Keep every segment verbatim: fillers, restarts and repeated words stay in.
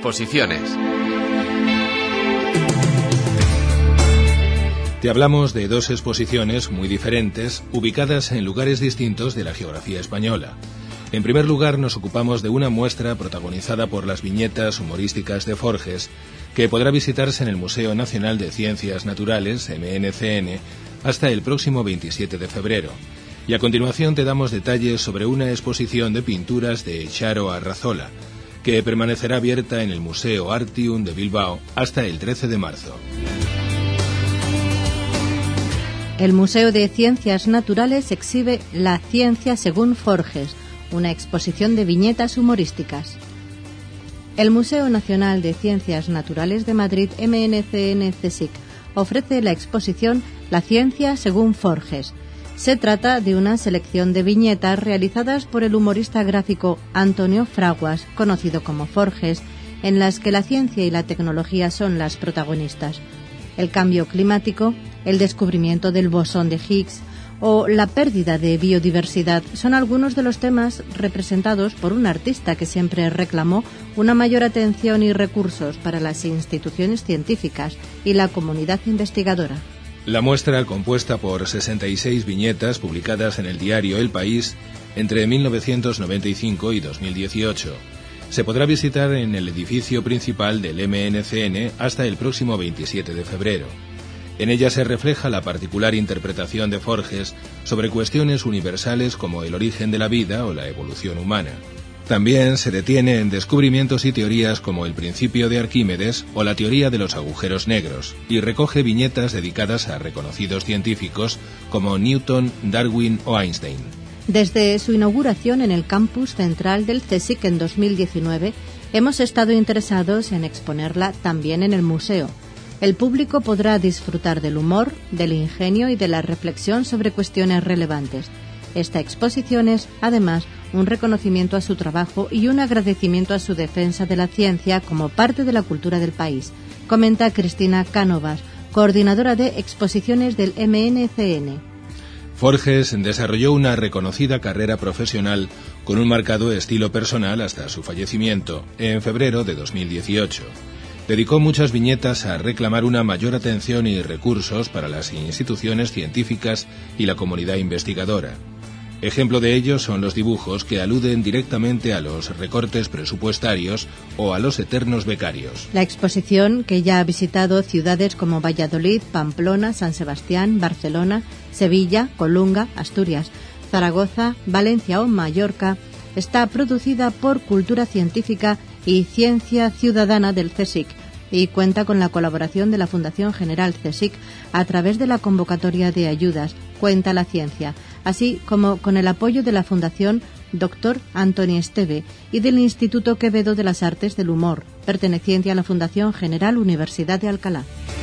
exposiciones. Te hablamos de dos exposiciones muy diferentes, ubicadas en lugares distintos de la geografía española. En primer lugar, nos ocupamos de una muestra protagonizada por las viñetas humorísticas de Forges, que podrá visitarse en el Museo Nacional de Ciencias Naturales, M N C N, hasta el próximo veintisiete de febrero. Y a continuación te damos detalles sobre una exposición de pinturas de Charo Arrazola, que permanecerá abierta en el Museo Artium de Bilbao hasta el trece de marzo. El Museo de Ciencias Naturales exhibe La Ciencia según Forges, una exposición de viñetas humorísticas. El Museo Nacional de Ciencias Naturales de Madrid, M N C N CSIC, ofrece la exposición La Ciencia según Forges. Se trata de una selección de viñetas realizadas por el humorista gráfico Antonio Fraguas, conocido como Forges, en las que la ciencia y la tecnología son las protagonistas. El cambio climático, el descubrimiento del bosón de Higgs o la pérdida de biodiversidad son algunos de los temas representados por un artista que siempre reclamó una mayor atención y recursos para las instituciones científicas y la comunidad investigadora. La muestra, compuesta por sesenta y seis viñetas publicadas en el diario El País entre mil novecientos noventa y cinco y dos mil dieciocho, se podrá visitar en el edificio principal del M N C N hasta el próximo veintisiete de febrero. En ella se refleja la particular interpretación de Forges sobre cuestiones universales como el origen de la vida o la evolución humana. También se detiene en descubrimientos y teorías como el principio de Arquímedes o la teoría de los agujeros negros, y recoge viñetas dedicadas a reconocidos científicos como Newton, Darwin o Einstein. Desde su inauguración en el campus central del CSIC en dos mil diecinueve, hemos estado interesados en exponerla también en el museo. El público podrá disfrutar del humor, del ingenio y de la reflexión sobre cuestiones relevantes. Esta exposición es, además, un reconocimiento a su trabajo y un agradecimiento a su defensa de la ciencia como parte de la cultura del país, comenta Cristina Cánovas, coordinadora de exposiciones del M N C N. Forges desarrolló una reconocida carrera profesional con un marcado estilo personal hasta su fallecimiento, en febrero de dos mil dieciocho. Dedicó muchas viñetas a reclamar una mayor atención y recursos para las instituciones científicas y la comunidad investigadora. Ejemplo de ello son los dibujos que aluden directamente a los recortes presupuestarios o a los eternos becarios. La exposición, que ya ha visitado ciudades como Valladolid, Pamplona, San Sebastián, Barcelona, Sevilla, Colunga, Asturias, Zaragoza, Valencia o Mallorca, está producida por Cultura Científica y Ciencia Ciudadana del CSIC y cuenta con la colaboración de la Fundación General CSIC a través de la convocatoria de ayudas Cuenta la Ciencia, así como con el apoyo de la Fundación Doctor Antoni Esteve y del Instituto Quevedo de las Artes del Humor, perteneciente a la Fundación General Universidad de Alcalá.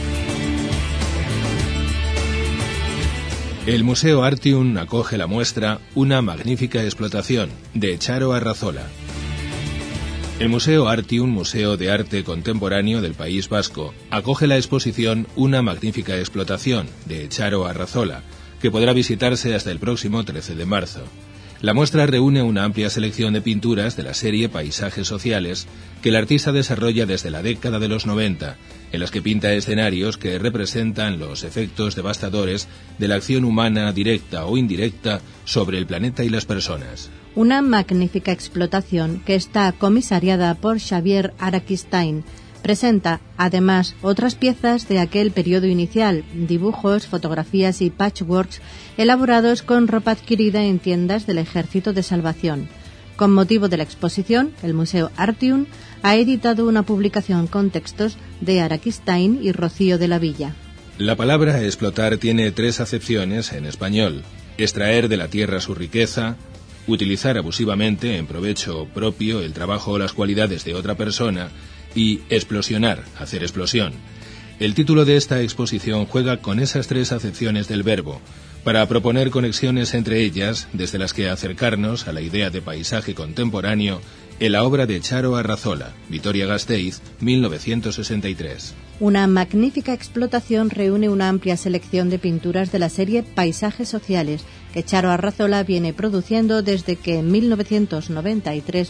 El Museo Artium acoge la muestra Una magnífica explotación, de Charo Arrazola. El Museo Artium, Museo de Arte Contemporáneo del País Vasco, acoge la exposición Una magnífica explotación, de Charo Arrazola, que podrá visitarse hasta el próximo trece de marzo. La muestra reúne una amplia selección de pinturas de la serie Paisajes Sociales que el artista desarrolla desde la década de los noventa, en las que pinta escenarios que representan los efectos devastadores de la acción humana directa o indirecta sobre el planeta y las personas. Una magnífica explotación que está comisariada por Xavier Araquistain. Presenta, además, otras piezas de aquel periodo inicial, dibujos, fotografías y patchworks elaborados con ropa adquirida en tiendas del Ejército de Salvación. Con motivo de la exposición, el Museo Artium ha editado una publicación con textos de Araquistain y Rocío de la Villa. La palabra explotar tiene tres acepciones en español: extraer de la tierra su riqueza, utilizar abusivamente en provecho propio el trabajo o las cualidades de otra persona, y explosionar, hacer explosión. El título de esta exposición juega con esas tres acepciones del verbo, para proponer conexiones entre ellas, desde las que acercarnos a la idea de paisaje contemporáneo en la obra de Charo Arrazola, Vitoria-Gasteiz, mil novecientos sesenta y tres. Una magnífica explotación reúne una amplia selección de pinturas de la serie Paisajes Sociales, que Charo Arrazola viene produciendo desde que en mil novecientos noventa y tres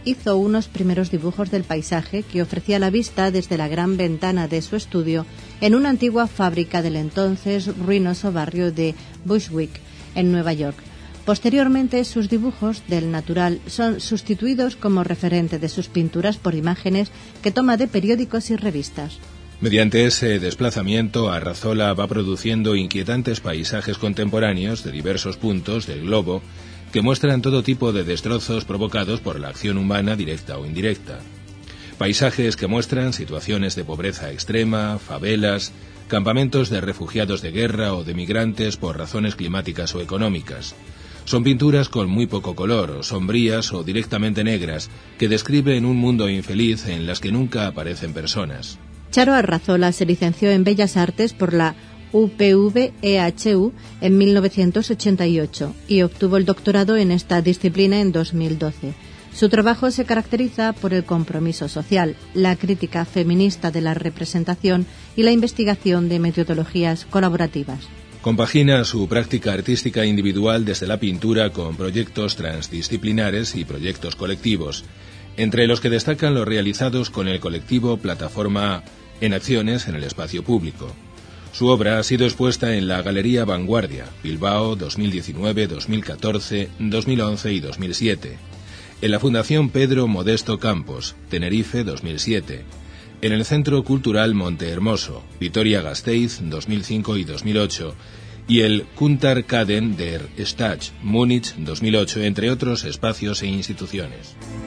hizo unos primeros dibujos del paisaje que ofrecía la vista desde la gran ventana de su estudio en una antigua fábrica del entonces ruinoso barrio de Bushwick, en Nueva York. Posteriormente, sus dibujos del natural son sustituidos como referente de sus pinturas por imágenes que toma de periódicos y revistas. Mediante ese desplazamiento, Arrazola va produciendo inquietantes paisajes contemporáneos de diversos puntos del globo que muestran todo tipo de destrozos provocados por la acción humana directa o indirecta. Paisajes que muestran situaciones de pobreza extrema, favelas, campamentos de refugiados de guerra o de migrantes por razones climáticas o económicas. Son pinturas con muy poco color, sombrías o directamente negras, que describen un mundo infeliz en las que nunca aparecen personas. Charo Arrazola se licenció en Bellas Artes por la U P V E H U en mil novecientos ochenta y ocho y obtuvo el doctorado en esta disciplina en dos mil doce. Su trabajo se caracteriza por el compromiso social, la crítica feminista de la representación y la investigación de metodologías colaborativas. Compagina su práctica artística individual desde la pintura con proyectos transdisciplinares y proyectos colectivos, entre los que destacan los realizados con el colectivo Plataforma en acciones en el espacio público. Su obra ha sido expuesta en la Galería Vanguardia, Bilbao dos mil diecinueve, dos mil catorce, dos mil once y dos mil siete, en la Fundación Pedro Modesto Campos, Tenerife dos mil siete, en el Centro Cultural Monte Hermoso, Vitoria-Gasteiz dos mil cinco y dos mil ocho, y el Kunstakaden der Stadt, Múnich dos mil ocho, entre otros espacios e instituciones.